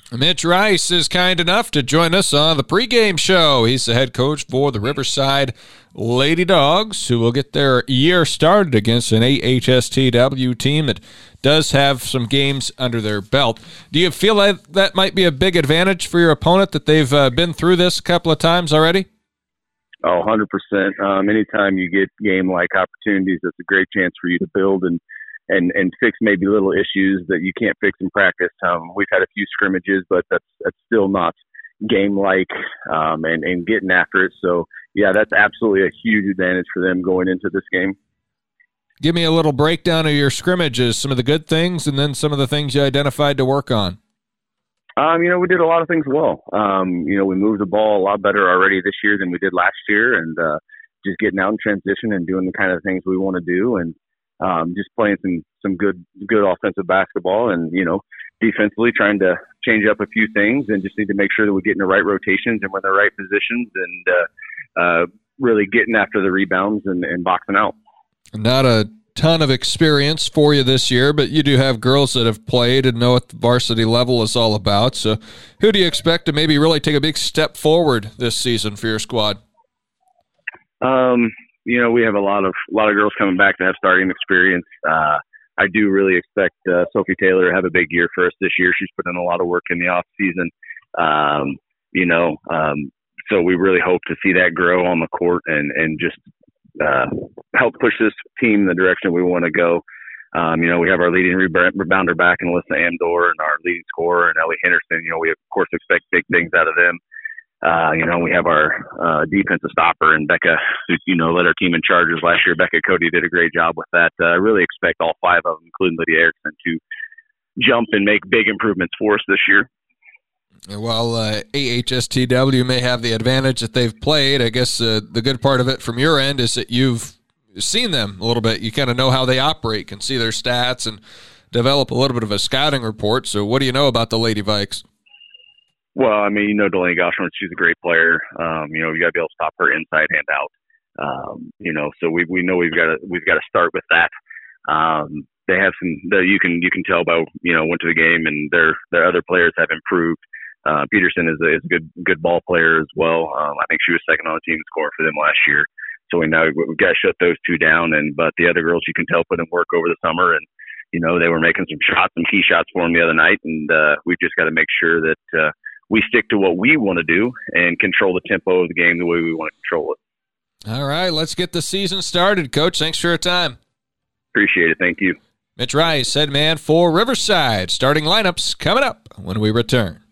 Mitch Rice is kind enough to join us on the pregame show. He's the head coach for the Riverside Lady Dogs, who will get their year started against an AHSTW team that does have some games under their belt. Do you feel like that might be a big advantage for your opponent, that they've been through this a couple of times already? Oh, 100%. Anytime you get game-like opportunities, it's a great chance for you to build and fix maybe little issues that you can't fix in practice. We've had a few scrimmages, but that's still not game-like and getting after it. So, yeah, that's absolutely a huge advantage for them going into this game. Give me a little breakdown of your scrimmages, some of the good things, and then some of the things you identified to work on. We did a lot of things well. We moved the ball a lot better already this year than we did last year, and just getting out in transition and doing the kind of things we want to do, and just playing some good offensive basketball, and defensively trying to change up a few things, and just need to make sure that we get in the right rotations and we're in the right positions, and really getting after the rebounds and boxing out. Not a ton of experience for you this year, but you do have girls that have played and know what the varsity level is all about. So who do you expect to maybe really take a big step forward this season for your squad? We have a lot of girls coming back to have starting experience. I do really expect Sophie Taylor to have a big year for us this year. She's put in a lot of work in the off season. So we really hope to see that grow on the court and just help push this team in the direction we want to go. We have our leading rebounder back in Alyssa Amdor, and our leading scorer, and Ellie Henderson. We of course expect big things out of them. We have our defensive stopper and Becca, who led our team in charges last year. Becca Cody did a great job with that. I really expect all five of them, including Lydia Erickson, to jump and make big improvements for us this year. While AHSTW may have the advantage that they've played, I guess the good part of it from your end is that you've seen them a little bit. You kind of know how they operate, can see their stats, and develop a little bit of a scouting report. So what do you know about the Lady Vikes? Well, Delaney Goshorn, she's a great player. You got to be able to stop her inside and out. So we know we've got to start with that. They have some that you can tell by went to the game, and their other players have improved. Peterson is a good ball player as well. I think she was second on the team score for them last year. So we know we've got to shut those two down. But the other girls, you can tell, put in work over the summer, and they were making some key shots for them the other night. And we've just got to make sure that we stick to what we want to do and control the tempo of the game the way we want to control it. All right, let's get the season started, Coach. Thanks for your time. Appreciate it. Thank you. Mitch Rice, head man for Riverside. Starting lineups coming up when we return.